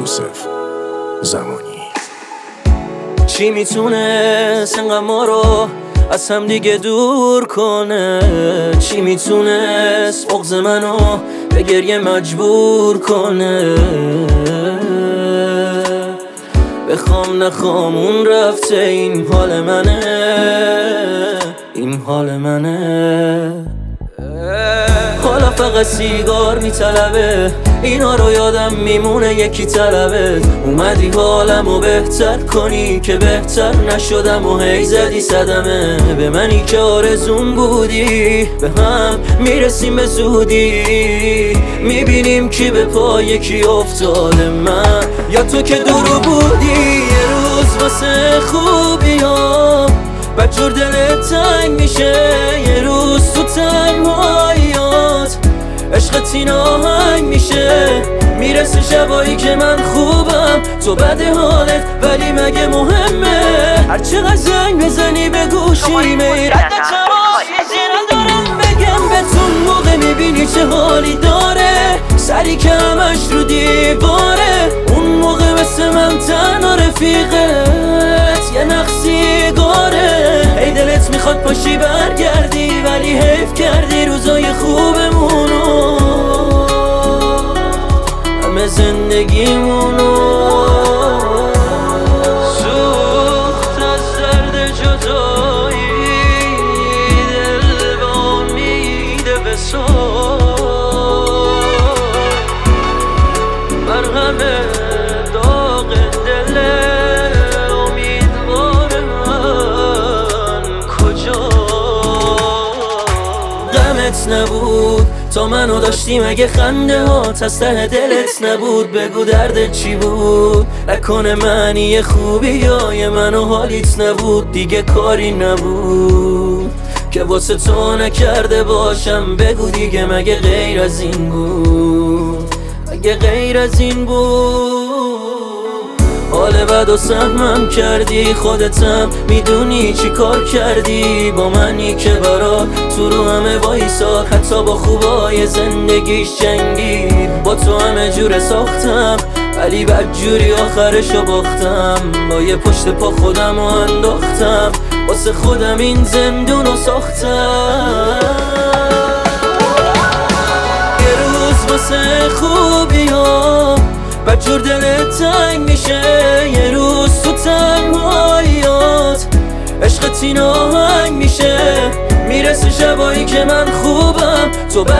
یوسف زمانی. چی میتونست انقدر ما رو از هم دیگه دور کنه؟ چی میتونست بغض منو به گریه مجبور کنه؟ بخوام نخوام اون رفته، این حال منه، این حال منه. حالا فقط سیگار میطلبه، اینا رو یادم میمونه یکی طلبه. اومدی حالمو بهتر کنی که بهتر نشدم و هی زدی صدمه به منی که آرزون بودی. به هم میرسیم به زودی، میبینیم کی به پای کی افتاده، من یا تو که دورو بودی. یه روز واسه خوبی ها بدجور دلت تنگ میشه، یه روز تو تنهاییات عشقت این آهنگ میشه. میرسه شبایی که من خوبم تو بده حالت، ولی مگه مهمه هر چقدر زنگ بزنی به گوشی میرد نتماش چیزی ندارم بگم بهتون. موقع میبینی چه حالی داره، سری که همش رو دیواره. اون موقع مثل من تنها رفیقت یه نقصی گاره. ای دلت میخواد پاشی برگردی، ولی حیف کردی روزای خوبمونو، همه زندگیمونو. سوخت از درد جدایی، دل به امید وصال، مرهم داغ دل امیدوار من کجا. غمت نبود تا منو داشتی، مگه خنده هات از ته دلت نبود؟ بگو دردت چی بود، نکنه معنی خوبی یا منو حالیت نبود. دیگه کاری نبود که واسه تو نکرده باشم، بگو دیگه مگه غیر از این بود، مگه غیر از این بود؟ حال بد و سهمم کردی، خودتم میدونی چی کار کردی با منی که برات تو رو همه وایساد، حتی با خوبای زندگیش جنگید. با تو همه جوره ساختم ولی بدجوری آخرشو باختم، با یه پشت پا خودم رو انداختم، واسه خودم این زندونو ساختم. یه روز واسه خوبی ها بدجور دلت تنگ میشه، یه روز تو تنهاییات عشقت این آهنگ میشه. میرسه شبایی که من خوبم تو